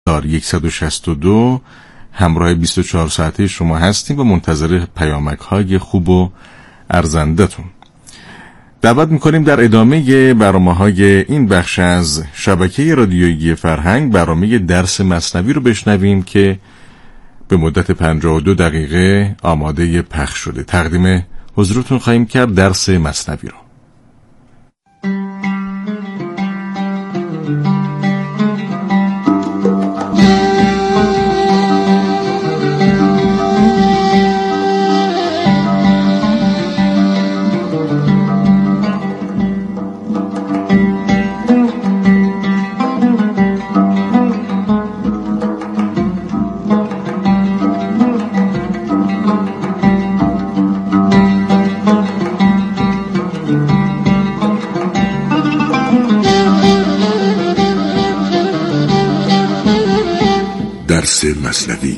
162 همراه 24 ساعته شما هستیم و منتظر پیامک های خوب و ارزندتون. دعوت میکنیم در ادامه برنامه‌های این بخش از شبکه رادیویی فرهنگ برنامه درس مثنوی رو بشنویم که به مدت 52 دقیقه آماده پخش شده. تقدیم حضورتون خواهیم کرد درس مثنوی رو. درس مثنوی.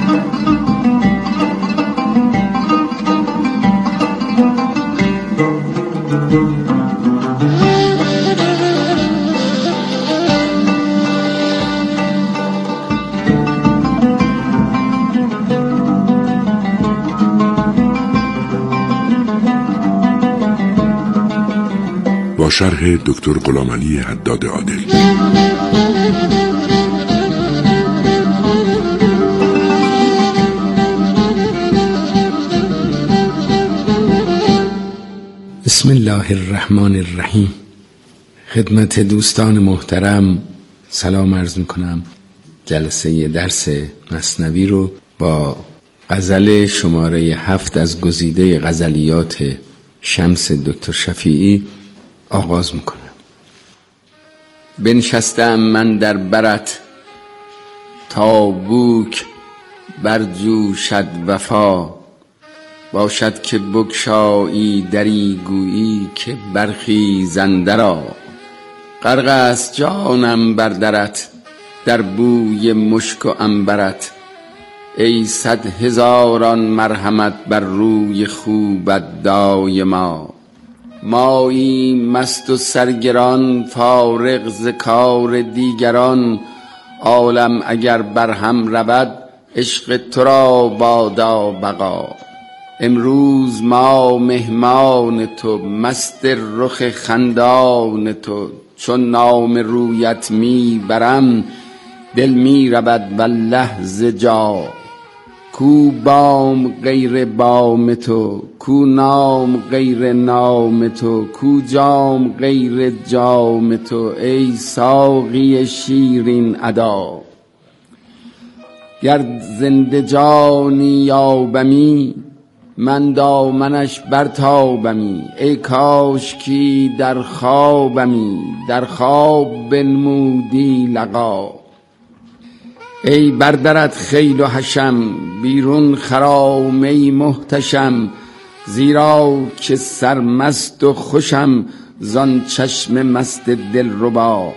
با شرح دکتر غلامعلی حداد عادل. بسم الله الرحمن الرحیم. خدمت دوستان محترم سلام عرض میکنم. جلسه درس مثنوی رو با غزل شماره 7 از گزیده غزلیات شمس دکتر شفیعی آغاز میکنم. بنشستم من در برت تا بوک برجوشد وفا، باشد که بگشایی دری گویی که برخیزنده را. غرق است جانم بر درت در بوی مشک و عنبرت، ای 100,000 مرحمت بر روی خوبت دایما. مایی مست و سرگران فارغ ز کار دیگران، عالم اگر بر هم رود عشق تو را بادا بقا. امروز ما مهمان تو مست رخ خندان تو، چون نام رویت می برم دل می رود والله ز جا. کو بام غیر بام تو، کو نام غیر نام تو، کو جام غیر جام تو، ای ساقی شیرین ادا. گر زنده جانی یابمی من دامنش برتابمی، ای کاشکی در خوابمی در خواب بنمودی لقا. ای بردرت خیل و حشم بیرون خرامه محتشم، زیرا که سرمست و خوشم زان چشم مست دلربا.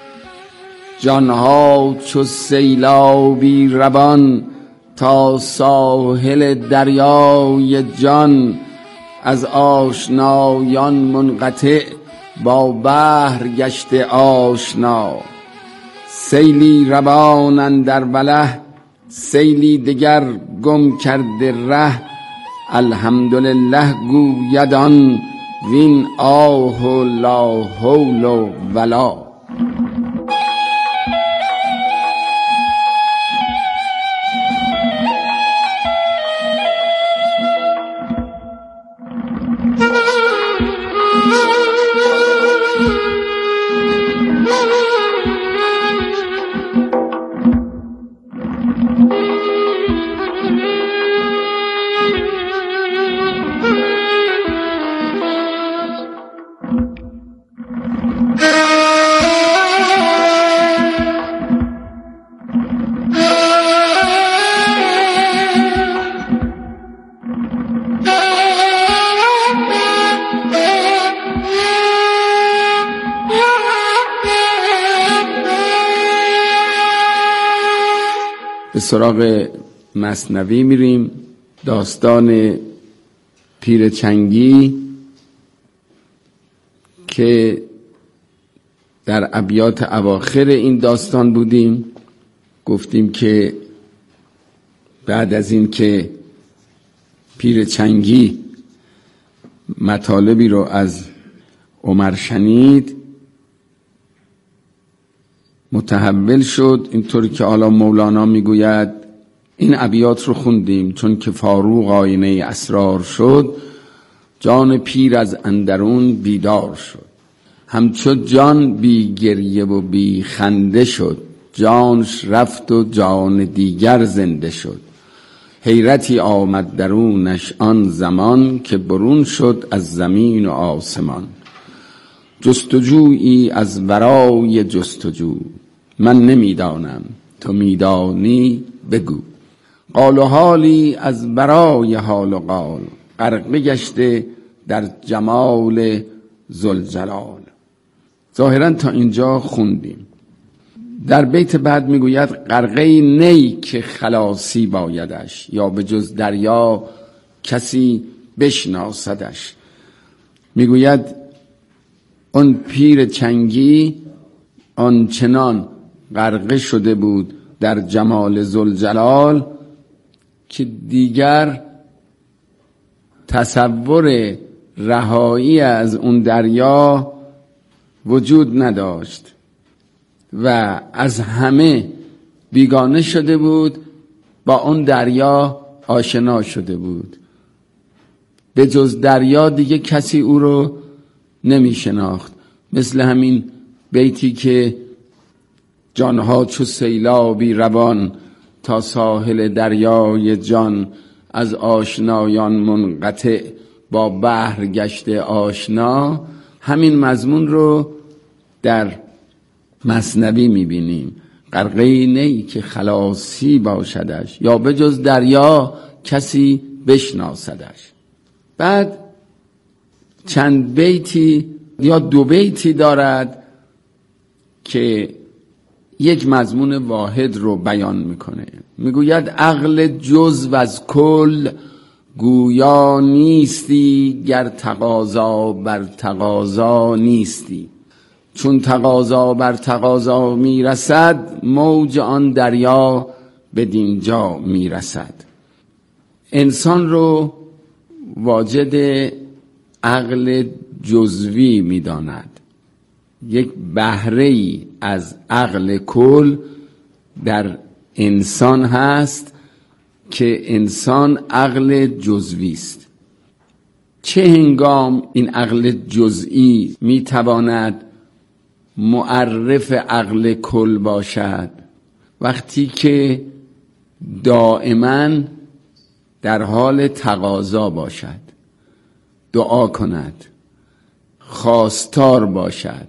جانها چو سیلابی روان تا ساحل دریای جان، از آشنایان منقطع با بحر گشته آشنا. سیلی روان اندر وله سیلی دگر گم کرده ره، الحمدلله گوید آن وین آه و لا حول ولا. به سراغ مثنوی میریم. داستان پیرچنگی که در ابیات اواخر این داستان بودیم گفتیم که بعد از این که پیر چنگی مطالبی رو از عمر شنید متحول شد، اینطوری که حالا مولانا میگوید این ابیات رو خوندیم: چون که فاروق آینه اسرار شد، جان پیر از اندرون بیدار شد. همچو جان بی گریه و بی خنده شد، جانش رفت و جان دیگر زنده شد. حیرتی آمد درونش آن زمان، که برون شد از زمین و آسمان. جستجویی از ورای جستجو، من نمیدانم تو میدانی بگو. قال و حالی از برای حال و قال، غرقه گشته در جمال ذوالجلال. ظاهرا تا اینجا خوندیم. در بیت بعد میگوید غرقه نی که خلاصی بایدش، یا به جز دریا کسی بشناسدش. میگوید اون پیر چنگی آنچنان غرقه شده بود در جمال ذوالجلال که دیگر تصور رهایی از اون دریا وجود نداشت و از همه بیگانه شده بود، با اون دریا آشنا شده بود. به جز دریا دیگه کسی او رو نمی شناخت. مثل همین بیتی که جانها چو سیلابی روان، تا ساحل دریای جان. از آشنایان منقطع، با بحر گشته آشنا. همین مضمون رو در مثنوی میبینیم: غرقه نی که خلاصی باشدش، یا به جز دریا کسی بشناسدش. بعد چند بیتی یا دو بیتی دارد که یک مضمون واحد رو بیان میکنه. میگوید عقل جزو از کل، گویا نیستی گر تقاضا بر تقاضا نیستی. چون تقاضا بر تقاضا میرسد، موج آن دریا بدین جا میرسد. انسان رو واجد عقل جزوی میداند. یک بهره‌ای از عقل کل در انسان هست که انسان عقل جزوی است. چه هنگام این عقل جزئی میتواند معرف عقل کل باشد؟ وقتی که دائما در حال تقاضا باشد، دعا کند، خواستار باشد،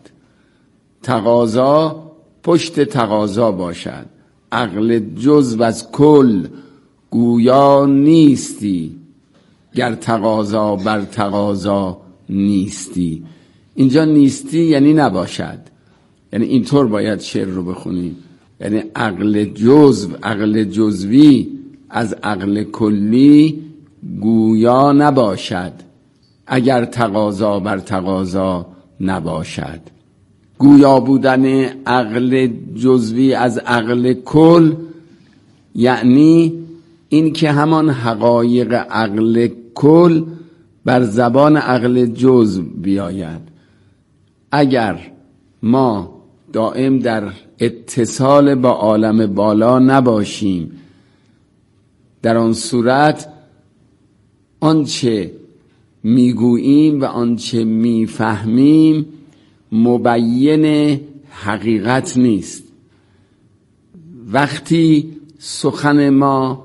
تقاضا پشت تقاضا باشد. عقل جزو از کل، گویا نیستی گر تقاضا بر تقاضا نیستی. اینجا نیستی یعنی نباشد، یعنی اینطور باید شعر رو بخونیم. یعنی عقل جزو، عقل جزوی از عقل کلی گویا نباشد اگر تقاضا بر تقاضا نباشد. گویا بودن عقل جزوی از عقل کل یعنی این که همان حقایق عقل کل بر زبان عقل جزو بیاید. اگر ما دائم در اتصال با عالم بالا نباشیم، در آن صورت آنچه میگوییم و آنچه میفهمیم مبین حقیقت نیست. وقتی سخن ما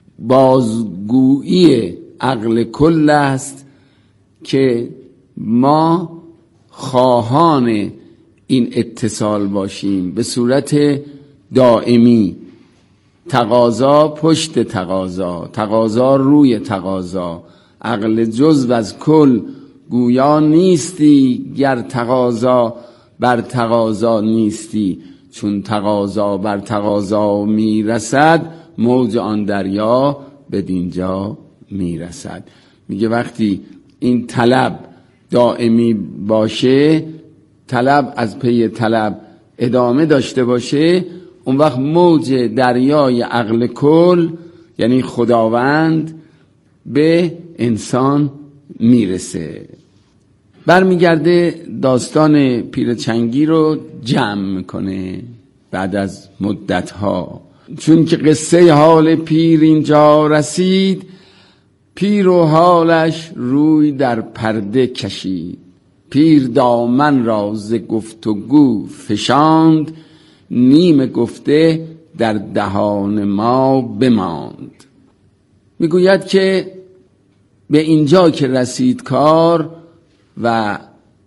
بازگویی عقل کل است که ما خواهان این اتصال باشیم به صورت دائمی، تقاضا پشت تقاضا، تقاضا روی تقاضا. عقل جزو از کل، گویا نیستی گر تقاضا بر تقاضا نیستی. چون تقاضا بر تقاضا میرسد، موج آن دریا بدینجا میرسد. میگه وقتی این طلب دائمی باشه، طلب از پی طلب ادامه داشته باشه، اون وقت موج دریای عقل کل یعنی خداوند به انسان میرسه. برمیگرده داستان پیر چنگی رو جمع میکنه بعد از مدتها. چون که قصه حال پیر اینجا رسید، پیر و حالش روی در پرده کشید. پیر دامن را ز گفتگو فشاند، نیم گفته در دهان ما بماند. میگوید که به اینجا که رسید کار و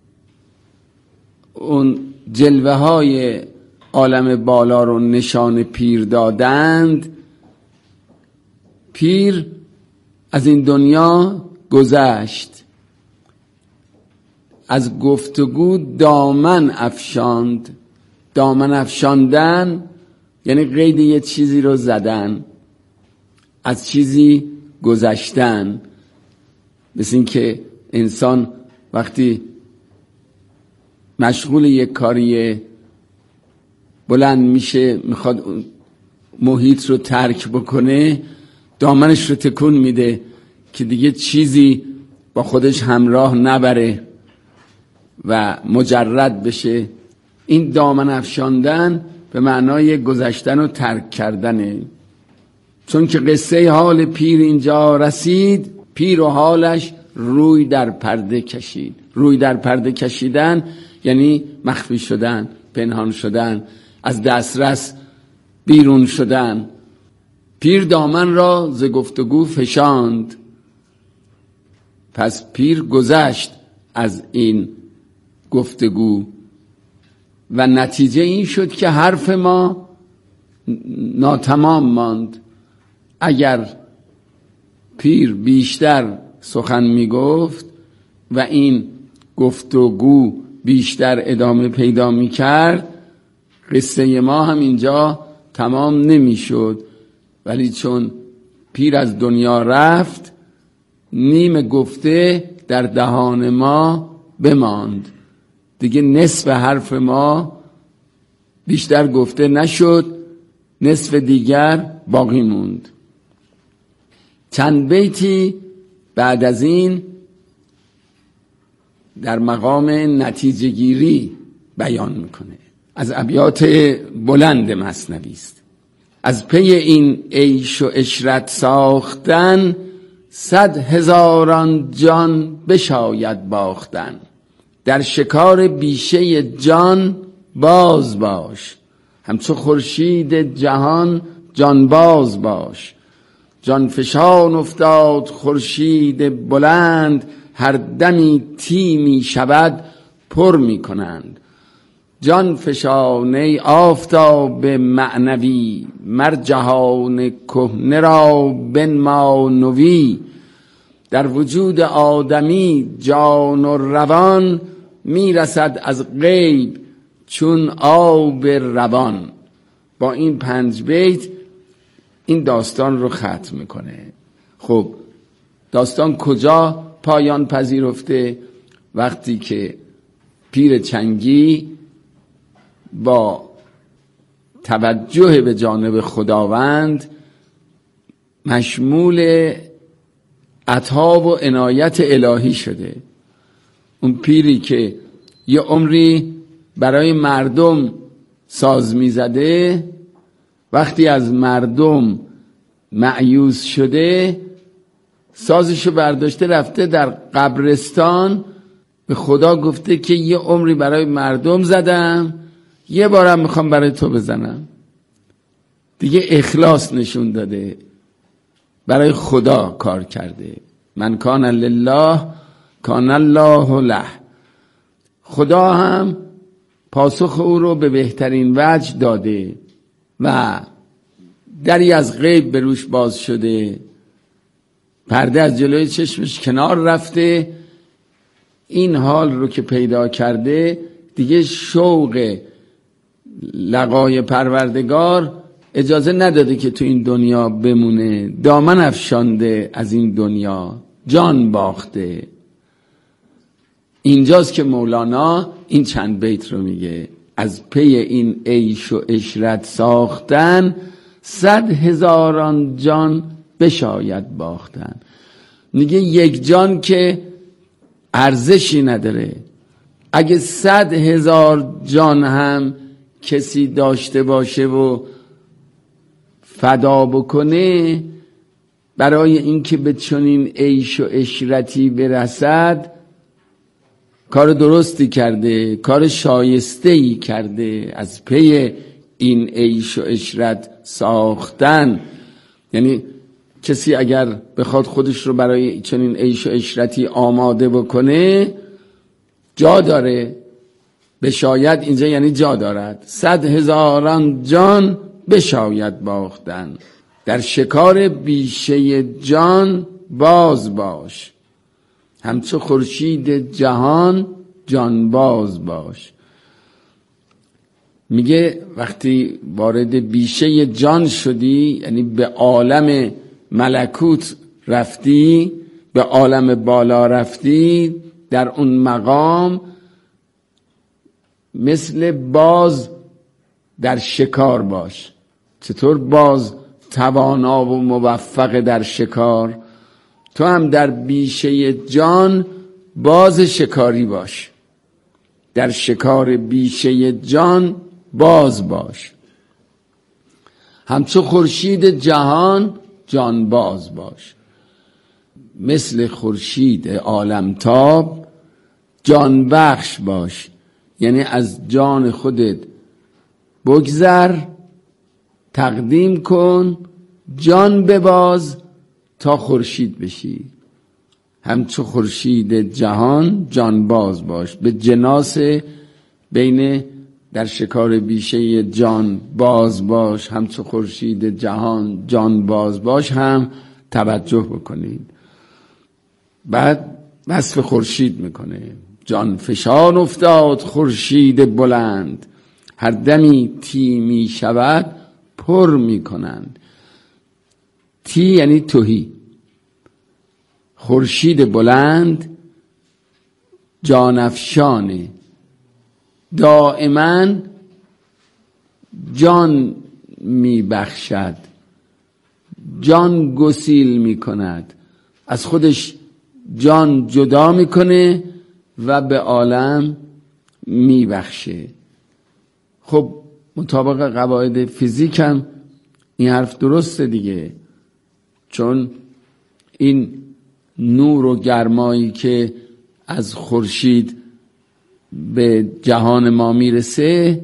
اون جلوه های عالم بالا رو نشان پیر دادند، پیر از این دنیا گذشت، از گفتگو دامن افشاند. دامن افشاندن یعنی قید یه چیزی رو زدن، از چیزی گذشتن. مثل این که انسان وقتی مشغول یک کاری بلند میشه، میخواد محیط رو ترک بکنه، دامنش رو تکون میده که دیگه چیزی با خودش همراه نبره و مجرد بشه. این دامن افشاندن به معنای گذشتن و ترک کردنه. چون که قصه حال پیر اینجا رسید، پیر و حالش روی در پرده کشید. روی در پرده کشیدن یعنی مخفی شدن، پنهان شدن، از دسترس بیرون شدن. پیر دامن را ز گفتگو فشاند، پس پیر گذشت از این گفتگو و نتیجه این شد که حرف ما ناتمام ماند. اگر پیر بیشتر سخن میگفت و این گفتگو بیشتر ادامه پیدا میکرد، قصه ما هم اینجا تمام نمیشد. ولی چون پیر از دنیا رفت، نیم گفته در دهان ما بماند. دیگه نصف حرف ما بیشتر گفته نشد، نصف دیگر باقی موند. چند بیتی بعد از این در مقام نتیجه گیری بیان میکنه. از ابیات بلند مثنوی است. از پی این عیش و عشرت ساختن، 100,000 جان بشاید باختن. در شکار بیشه جان باز باش، همچو خورشید جهان جان باز باش. جان فشان افتاد خورشید بلند، هر دمی تیمی شود پر می کنند. جان فشانه آفتاب معنوی، مر جهان کهنه را بنما نوی. در وجود آدمی جان و روان، میرسد از غیب چون آب روان. با این 5 بیت این داستان رو ختم میکنه. خب داستان کجا پایان پذیرفته؟ وقتی که پیر چنگی با توجه به جانب خداوند مشمول عطا و عنایت الهی شده. اون پیری که یه عمری برای مردم ساز میزده، وقتی از مردم مایوس شده، سازشو برداشته رفته در قبرستان به خدا گفته که یه عمری برای مردم زدم، یه بارم میخوام برای تو بزنم. دیگه اخلاص نشون داده، برای خدا کار کرده. من کان لله کان الله له. خدا هم پاسخ او رو به بهترین وجه داده و دری از غیب به روش باز شده، پرده از جلوی چشمش کنار رفته. این حال رو که پیدا کرده، دیگه شوق لقای پروردگار اجازه نداده که تو این دنیا بمونه. دامن افشانده از این دنیا، جان باخته. اینجاست که مولانا این چند بیت رو میگه. از پی این عیش و عشرت ساختن 100,000 جان بشاید باختن. میگه یک جان که ارزشی نداره، اگه 100,000 جان هم کسی داشته باشه و فدا بکنه برای اینکه به چنین عیش و عشرتی برسد، کار درستی کرده، کار شایسته‌ای کرده. از پی این عیش و عشرت ساختن، یعنی کسی اگر بخواد خودش رو برای چنین عیش و عشرتی آماده بکنه جا داره. بشاید اینجا یعنی جا دارد. 100,000 جان بشاید باختن، در شکار بیشه جان باز باش، همچو خورشید جهان جان باز باش. میگه وقتی وارد بیشه جان شدی، یعنی به عالم ملکوت رفتی، به عالم بالا رفتی، در اون مقام مثل باز در شکار باش. چطور باز توانا و موفق در شکار؟ تو هم در بیشه جان باز شکاری باش، در شکار بیشه جان باز باش، همچو خورشید جهان جان باز باش. مثل خورشید عالمتاب جان بخش باش، یعنی از جان خودت بگذر، تقدیم کن، جان بباز تا خورشید بشی. همچو خورشید جهان جان باز باش. به جناس بین در شکار بیشه جان باز باش، همچو خورشید جهان جان باز باش هم توجه بکنید. بعد وصف خورشید میکنه: جان فشان افتاد خورشید بلند، هر دمی تی می شود پر می کنند. تی یعنی تهی. خورشید بلند جان افشانه، دائما جان می بخشد، جان گسیل می کند، از خودش جان جدا می کنه و به عالم می بخشه. خب مطابق قواعد فیزیک هم این حرف درسته دیگه، چون این نور و گرمایی که از خورشید به جهان ما میرسه،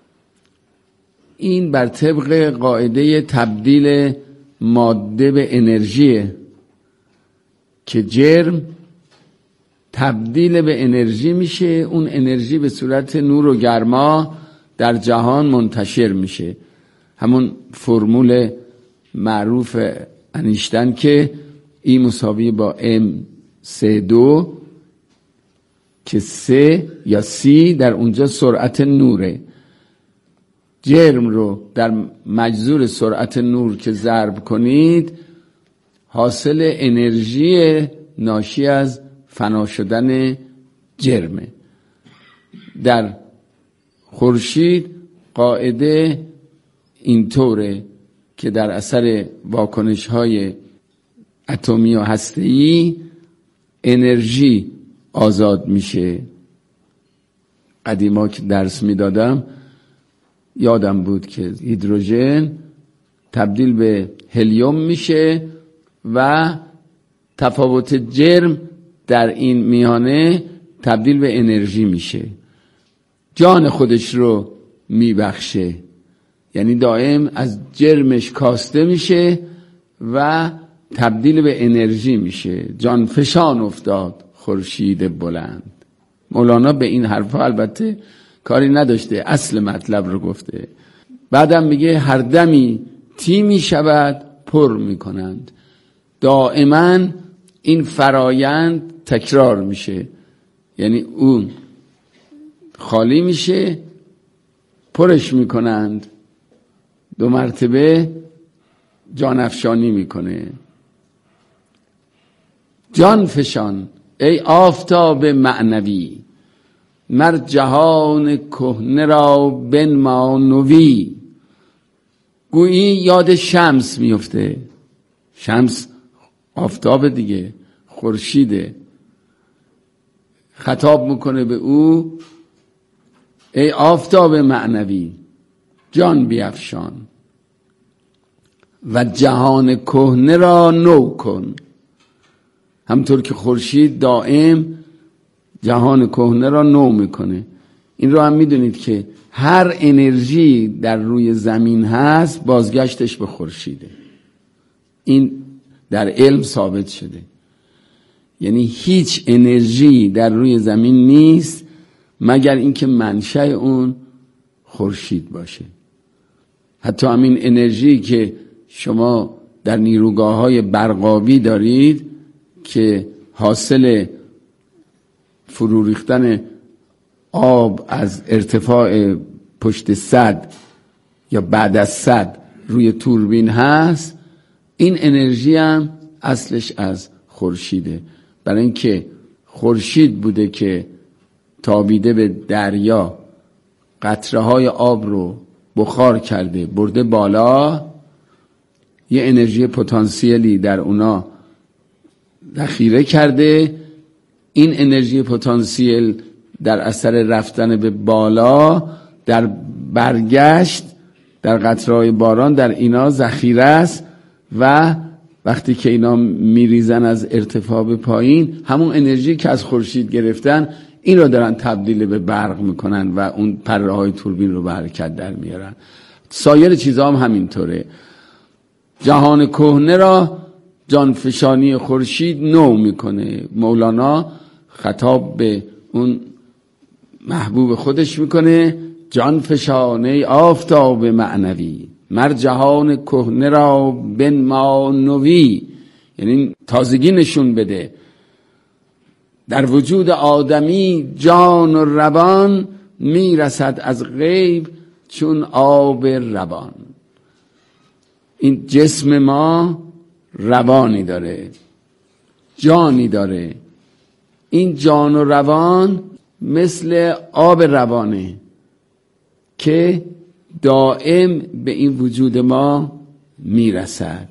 این بر طبق قاعده تبدیل ماده به انرژیه که جرم تبدیل به انرژی میشه، اون انرژی به صورت نور و گرما در جهان منتشر میشه. همون فرمول معروف انیشتن که E مساوی با M/2 که 3 یا C در اونجا سرعت نوره. جرم رو در مجذور سرعت نور که ضرب کنید، حاصل انرژی ناشی از فنا شدن جرمه. در خورشید قاعده اینطوره که در اثر واکنش‌های اتمی و هسته‌ای انرژی آزاد میشه. قدیما که درس میدادم یادم بود که هیدروژن تبدیل به هلیوم میشه و تفاوت جرم در این میانه تبدیل به انرژی میشه. جان خودش رو میبخشه، یعنی دائم از جرمش کاسته میشه و تبدیل به انرژی میشه. جان فشان افتاد خورشید بلند. مولانا به این حرفا البته کاری نداشته، اصل مطلب رو گفته. بعدم میگه هر دمی تی میشود پر میکنند. دائما این فرایند تکرار میشه، یعنی اون خالی میشه پرش میکنند، 2 مرتبه جان افشانی میکنه. جان فشان ای آفتاب معنوی، مر جهان کهنه را بنما نوی. گویی یاد شمس میفته. شمس آفتاب دیگه، خورشیده. خطاب میکنه به او ای آفتاب معنوی جان بیفشان و جهان کهنه را نو کن. همطور که خورشید دائم جهان کهنه را نو میکنه. این رو هم میدونید که هر انرژی در روی زمین هست بازگشتش به خورشیده. این در علم ثابت شده. یعنی هیچ انرژی در روی زمین نیست مگر اینکه منشأ اون خورشید باشه. حتی همین انرژی که شما در نیروگاه‌های برقابی دارید که حاصل فرو ریختن آب از ارتفاع پشت سد یا بعد از سد روی توربین هست، این انرژی هم اصلش از خورشیده. برای اینکه خورشید بوده که تابیده به دریا قطره های آب رو بخار کرده برده بالا، یه انرژی پتانسیلی در اونا ذخیره کرده. این انرژی پتانسیل در اثر رفتن به بالا در برگشت در قطره‌های باران در اینا ذخیره است و وقتی که اینا میریزن از ارتفاع به پایین، همون انرژی که از خورشید گرفتن این رو دارن تبدیل به برق میکنن و اون پره های توربین رو به حرکت در میارن. سایر چیزها هم همینطوره. جهان کهنه را جانفشانی خورشید نو میکنه. مولانا خطاب به اون محبوب خودش میکنه جان فشانه آفتاب معنوی مر جهان کهنه را بنما نوی. یعنی تازگی نشون بده. در وجود آدمی جان و روان میرسد از غیب چون آب روان. این جسم ما روانی داره، جانی داره. این جان و روان مثل آب روانه که دائم به این وجود ما میرسد.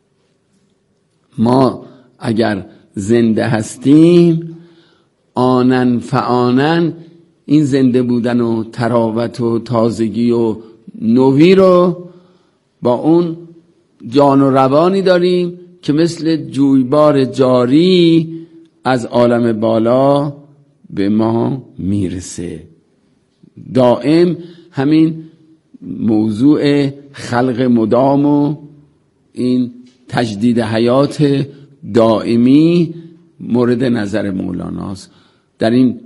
ما اگر زنده هستیم آنن فآنن این زنده بودن و تراوت و تازگی و نوی رو با اون جان و روانی داریم که مثل جویبار جاری از عالم بالا به ما میرسه. دائم همین موضوع خلق مدام و این تجدید حیات دائمی مورد نظر مولاناست. در این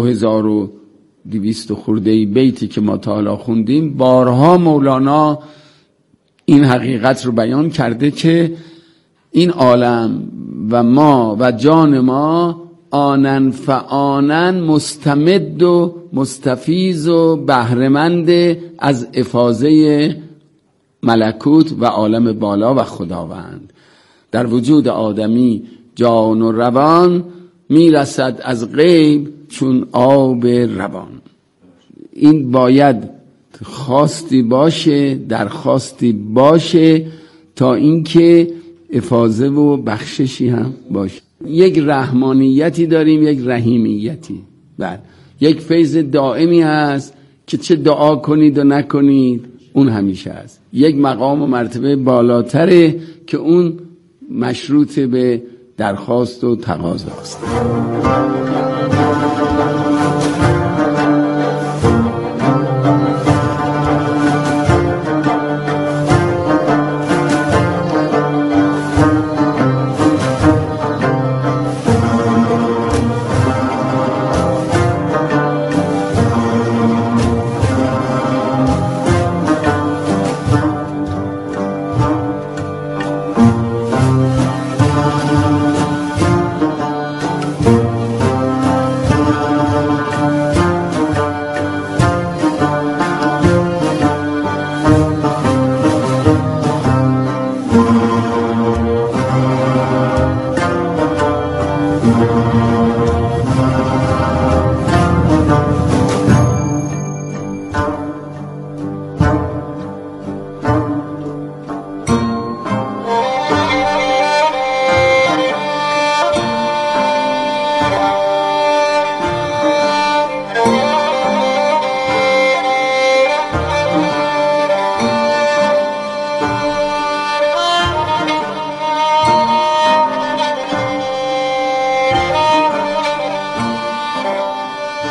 2200 خورده بیتی که ما تا حالا خوندیم بارها مولانا این حقیقت رو بیان کرده که این عالم و ما و جان ما آنن فآنن مستمد و مستفیض و بهره‌مند از افاضه ملکوت و عالم بالا و خداوند. در وجود آدمی جان و روان میرسد از غیب چون آب روان. این باید خواستی باشه، درخواستی باشه تا اینکه افاضه و بخششی هم باشه. یک رحمانیتی داریم، یک رحیمیتی. بله، یک فیض دائمی هست که چه دعا کنید و نکنید اون همیشه هست. یک مقام و مرتبه بالاتره که اون مشروط به درخواست و تقاضا است.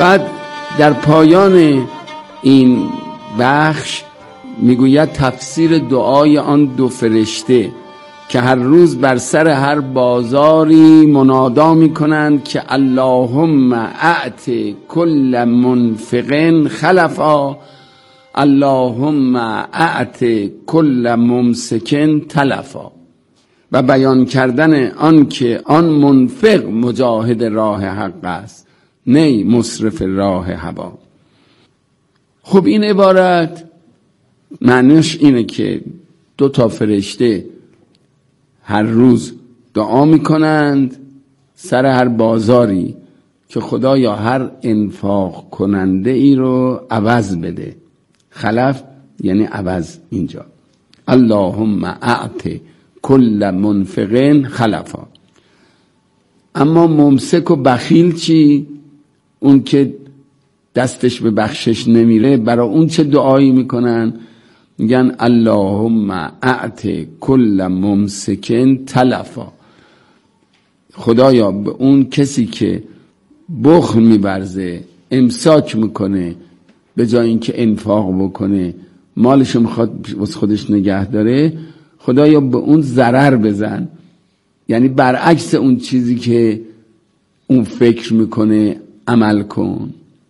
بعد در پایان این بخش میگوید تفسیر دعای آن دو فرشته که هر روز بر سر هر بازاری منادا میکنند که اللهم اعط کل منفق خلفا، اللهم اعط کل ممسک تلفا، و بیان کردن آن که آن منفق مجاهد راه حق است، نه مصرف راه هوا. خب این عبارت معنیش اینه که دو تا فرشته هر روز دعا میکنند سر هر بازاری که خدایا هر انفاق کننده ای رو عوض بده. خلف یعنی عوض اینجا. اللهم اعط کل منفق خلفا. اما ممسک و بخیل چی؟ اون که دستش به بخشش نمیره، برای اون چه دعایی میکنن؟ میگن اللهم اعط کل ممسک تلفا. خدایا به اون کسی که بخل می‌ورزه، امساک میکنه، به جای اینکه انفاق بکنه مالشو میخواد واسه خودش نگه داره، خدایا به اون ضرر بزن. یعنی برعکس اون چیزی که اون فکر میکنه عمل کن.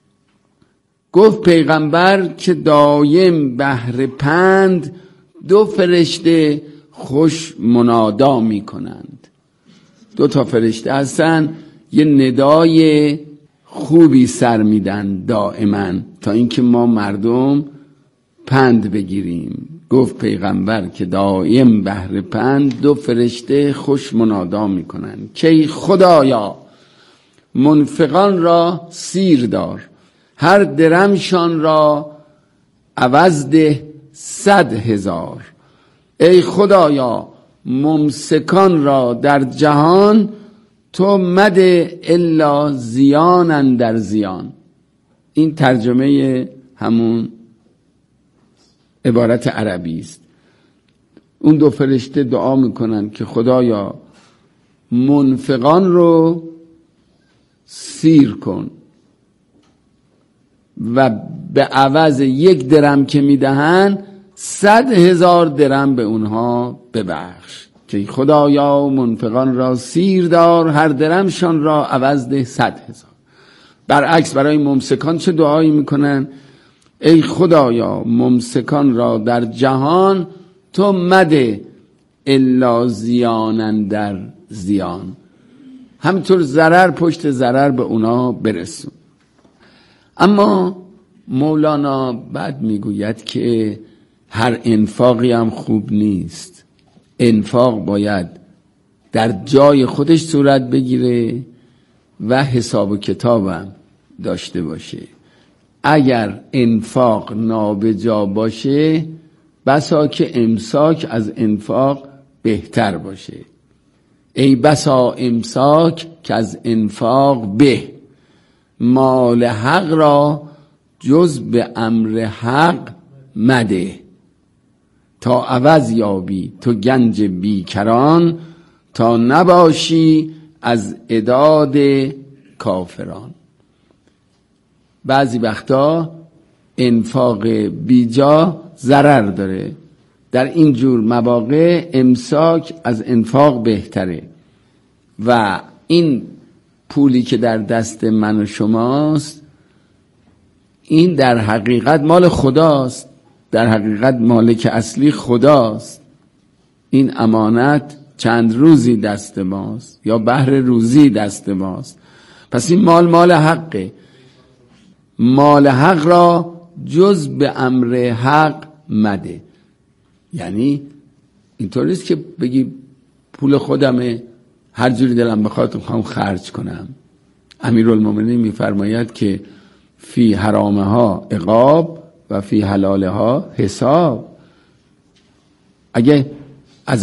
گفت پیغمبر که دایم بهر پند دو فرشته خوش منادا میکنند. دو تا فرشته هستن یه ندای خوبی سر میدن دائما تا اینکه ما مردم پند بگیریم. گفت پیغمبر که دایم بهر پند دو فرشته خوش منادا میکنند که خدایا منفقان را سیر دار، هر درمشان را عوض ده 100,000. ای خدایا ممسکان را در جهان تو مده الا زیانن در زیان. این ترجمه همون عبارت عربی است. اون دو فرشته دعا میکنن که خدایا منفقان رو سیر کن و به عوض 1 درم که میدهن 100,000 درم به اونها ببخش. که خدایا منفقان را سیر دار، هر درمشان را عوض ده 100,000. برعکس برای ممسکان چه دعایی میکنن؟ ای خدایا ممسکان را در جهان تو مده الا زیانن در زیان، همینطور ضرر پشت ضرر به اونا برسون. اما مولانا بعد میگوید که هر انفاقی هم خوب نیست. انفاق باید در جای خودش صورت بگیره و حساب و کتابم داشته باشه. اگر انفاق نابجا باشه بسا که امساک از انفاق بهتر باشه. ای بسا امساک که از انفاق به، مال حق را جز به امر حق مده، تا عوض یابی تو گنج بیکران، تا نباشی از عداد کافران. بعضی وقتا انفاق بیجا ضرر داره، در این جور مواقع امساک از انفاق بهتره. و این پولی که در دست من و شماست این در حقیقت مال خداست، در حقیقت مالک اصلی خداست. این امانت چند روزی دست ماست یا بهر روزی دست ماست. پس این مال حقه. مال حق را جز به امر حق مده. یعنی اینطور نیست که بگی پول خودمه هر جوری دلم بخواد میخوام خرج کنم. امیرالمومنین میفرماید که فی حرامها عقاب و فی حلالها حساب. اگه